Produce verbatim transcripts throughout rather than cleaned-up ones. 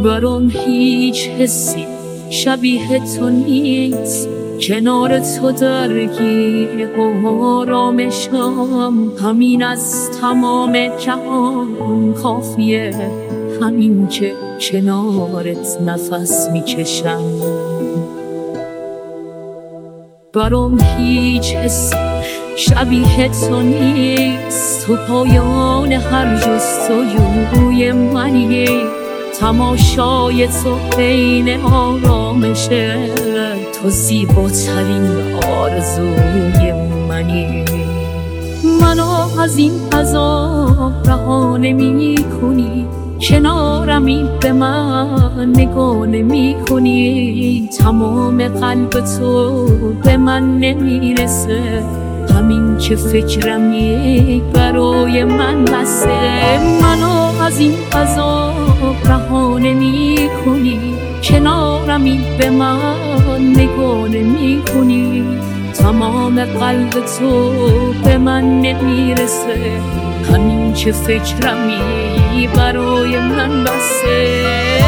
برام هیچ حسی شبیه تو نیست، کنار تو درگیر آرامشم. همین از تمام جهان کافیه، همین که کنارت نفس میکشم. برام هیچ حسی شبیه تو نیست، تو پایان هر جستجوی منی. تماشای تو بین آرامشه، تو زیباترین آرزوی منی. منو از این عذاب رها نمی کنی، کنارمی به من نگاه نمی کنی. تمام قلب تو به من نمیرسه، همین که فکرمی برای من بسه. منو از این عذاب رها نمی کنی، کنارمی به من نگاه نمی کنی. تمام قلب تو به من نمیرسه، همین که فکرمی برای من بسه.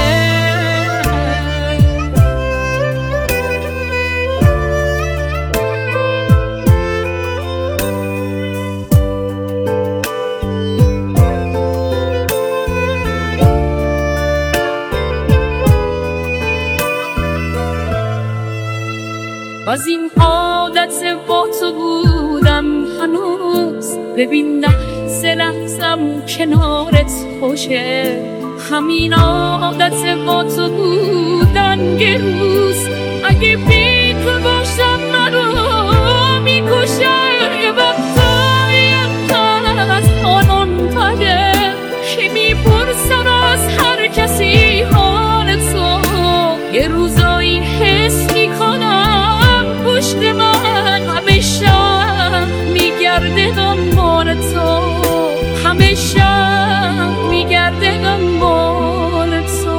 از این عادت با تو بودم هنوز، ببین لحظه لحظم کنارت خوشه. همین عادت با تو بودن یه روز، اگه بی تو باشم منو میکشه. وقتای از آنان پده که میپرسن از هر کسی حال تو. یه روزایی حس میکنم پشت من همیشه میگرده دنبال تو، همیشه میگرده دنبال تو.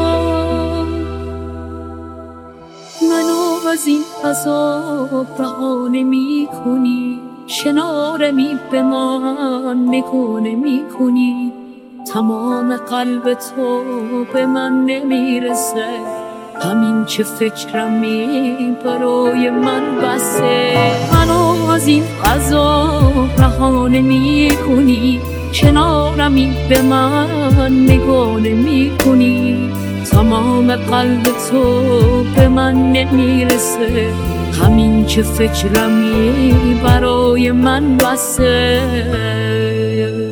منو از این عذاب رها نمی کنی، کنارمی به من نگاه نمی کنی. تمام قلب تو به من نمیرسه، همین که فکرمی برای من بسه. منو از این عذاب رها نمی کنی، کنارمی به من نگاه نمی کنی. تمام قلب تو به من نمیرسه، همین که فکرمی برای من بسه.